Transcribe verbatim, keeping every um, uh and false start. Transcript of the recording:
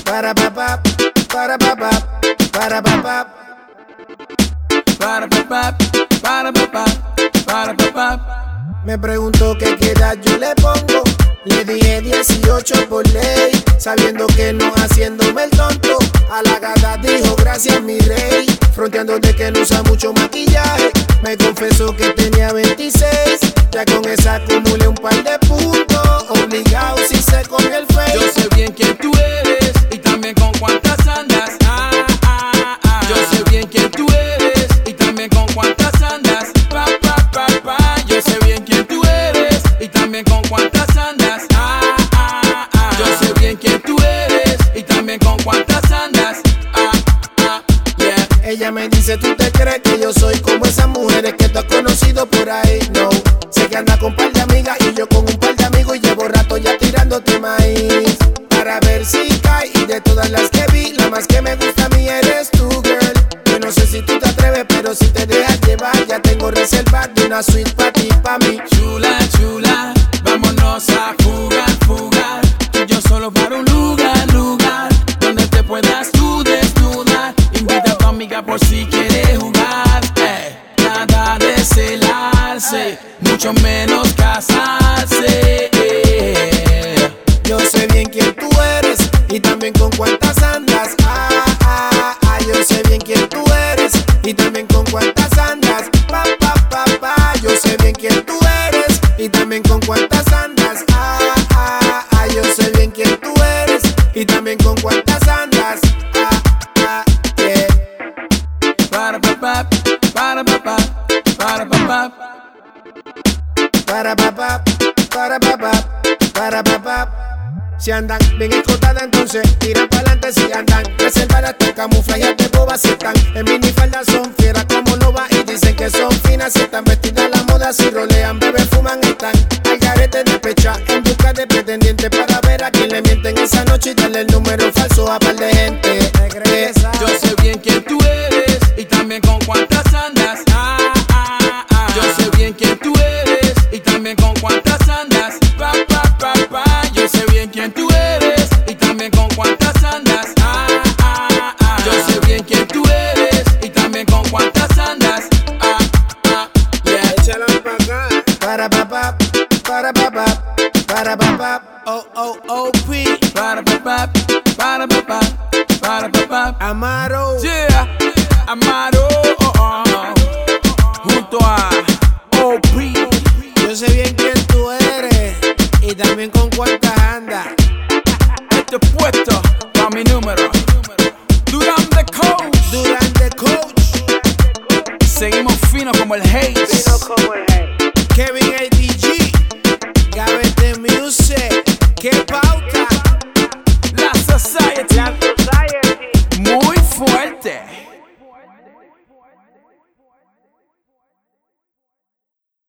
Para pa pa, para pa pa, para pa pa. Para pa pa, para pa pa, para pa pa. Me preguntó que qué edad yo le pongo. Le dije dieciocho por ley, sabiendo que no haciéndome el tonto. A la gata dijo gracias mi rey, fronteando de que no usa mucho maquillaje. Me confesó que tenía veintiséis, ya con esa acumulé un par de puntos. Obligado si se comió el face. Yo sé bien quién tú eres y también con cuántas andas. Ah, ah, ah. Yo sé bien quién tú eres y también con cuántas andas. Pa, pa, pa, pa. Yo sé bien quién tú eres y también con cuántas andas. Ah, ah, ah. Yo sé bien quién tú eres y también con cuántas andas. Ah, ah, yeah. Ella me dice, ¿tú te crees que yo soy como esas mujeres que tú has conocido por ahí? No, sé que anda con un par de amigas y yo con un par de amigos y llevo rato ya tirándote maíz para ver si cae. Y de todas las que vi, la más que me gusta a mí eres tú, girl. Yo no sé si tú te atreves, pero si te dejas llevar, ya tengo reservada una suite pa' ti, pa' mí. Chula, chula, vámonos a jugar, jugar. Tú y yo solo para un lugar, lugar donde te puedas tú desnudar. Invita a tu amiga por si quiere jugar. Eh, nada de celarse, mucho menos casarse. Eh. Yo sé bien quién tú eres y también con cuántas andas. Ah, ah, ah, yo sé bien quién tú eres y también con cuántas andas. Pa, pa, pa, pa. Yo sé bien quién tú eres y también con cuántas andas. Ah, ah, ah, yo sé bien quién tú eres y también con cuántas andas. Ah, ah, yeah. Para pa pa, para pa pa, para pa pa. Para pa pa, para pa pa, para pa pa. Si andan bien escotadas, entonces tiran pa'lante. Si andan reservadas, están camufladas de bobas. Si están en minifaldas, son fieras como loba y dicen que son finas. Si están vestidas a la moda, si rolean, beben, fuman, están al garete de pecha en busca de pretendientes para ver a quién le mienten esa noche y darle el número falso a par de gente. Regresa. Yo sé bien quién tú eres y también con cuántas andas. Ah, ah, ah. Yo sé bien quién tú eres y también con cuántas andas. Pa, pa, pa, pa. Yo sé bien quién tú eres y también con cuántas andas. Ah, ah, ah. Yo sé bien quién tú eres y también con cuántas andas. Ah, ah, yeah. Échala pa' acá. Para pa pa, para pa pa, para pa pa. Oh, oh, oh, P. Para pa pa, para pa pa, para pa pa. Amaro. Yeah, Amaro, oh, oh. Junto a O P. Yo sé bien quién tú eres y también con cuántas andas. Este puesto pa' mi número. Durán the Coach. Durán the Coach. Seguimos fino como el Haze. Kevin A D G. Gavete Music. Que pauta. La Society. Muy fuerte.